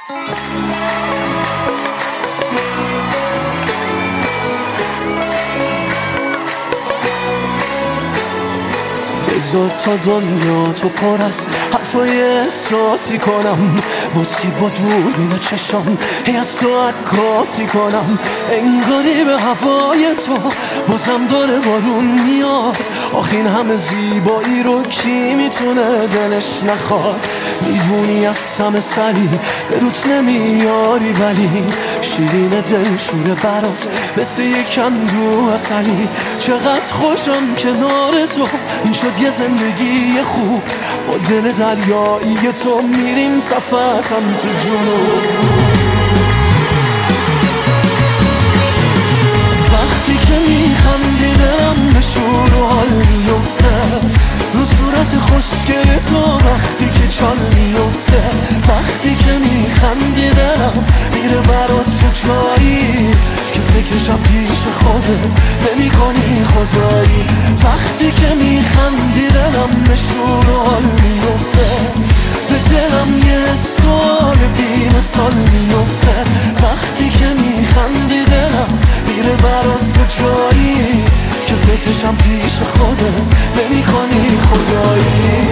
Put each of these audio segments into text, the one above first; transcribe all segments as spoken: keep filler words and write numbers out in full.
بذار تا دنیا تو پر از حرفای احساسی کنم، باسی با دوربین چشم هی از تو عکاسی کنم، انگاری به هوای تو بازم داره بارون میاد. آخ این همه زیبایی رو کی میتونه دلش نخواد؟ میدونی از همه سری به روت نمیاری، ولی شیرین دلشوره برات مثل یک کندو عسلی. چقدر خوشم کنار تو، این شد یه زندگی خوب. با دل دریایی تو میریم سفر سمت جنوب. وقتی که میخندی دلم به شور و حال میفته، رو صورت خوشگل تو وقتی که چال میفته. وقتی که میخندی دلم میره برات تو جایی که فکرشم پیش خودت نمی کنی خدایی. وقتی که میخندی دلم به شور و حال میفته، به دلم یه سوال بی مثال میفته. وقتی که میخندی دلم میره برات تو جایی که فکرشم پیش خودت نمی کنی خدایی.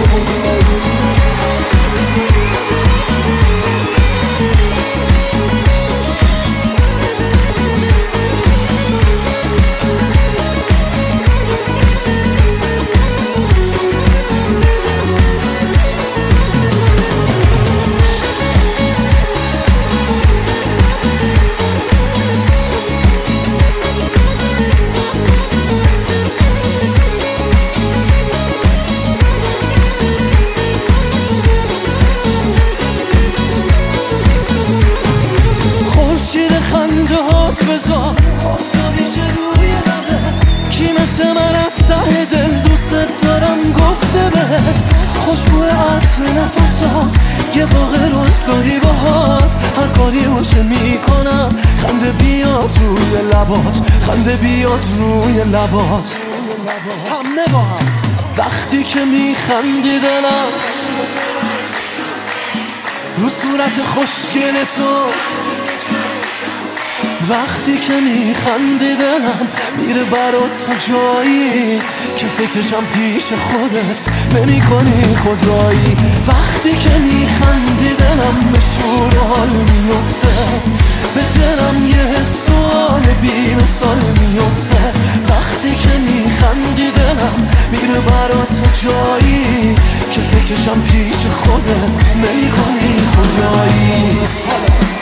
بذار آفتابیش روی همه، کی مثل من از ته دل دوست دارم گفته بهت. خوشبو عطر نفسات، یه باغ روستایی باهات، هر کاری باشه میکنم خنده بیاد روی لبات، خنده بیاد روی لبات. همه با هم وقتی که میخندی دلم رو صورت خوشگل تو، وقتی که میخندی دلم میره برات تو جایی که فکرشم پیش خودت نمی کنی خدایی. وقتی که میخندی دلم به شور و حال میفته، به دلم یه سوال بی مثال میفته. وقتی که میخندی دلم میره برات تو جایی که فکرشم پیش خودت نمی کنی خدایی.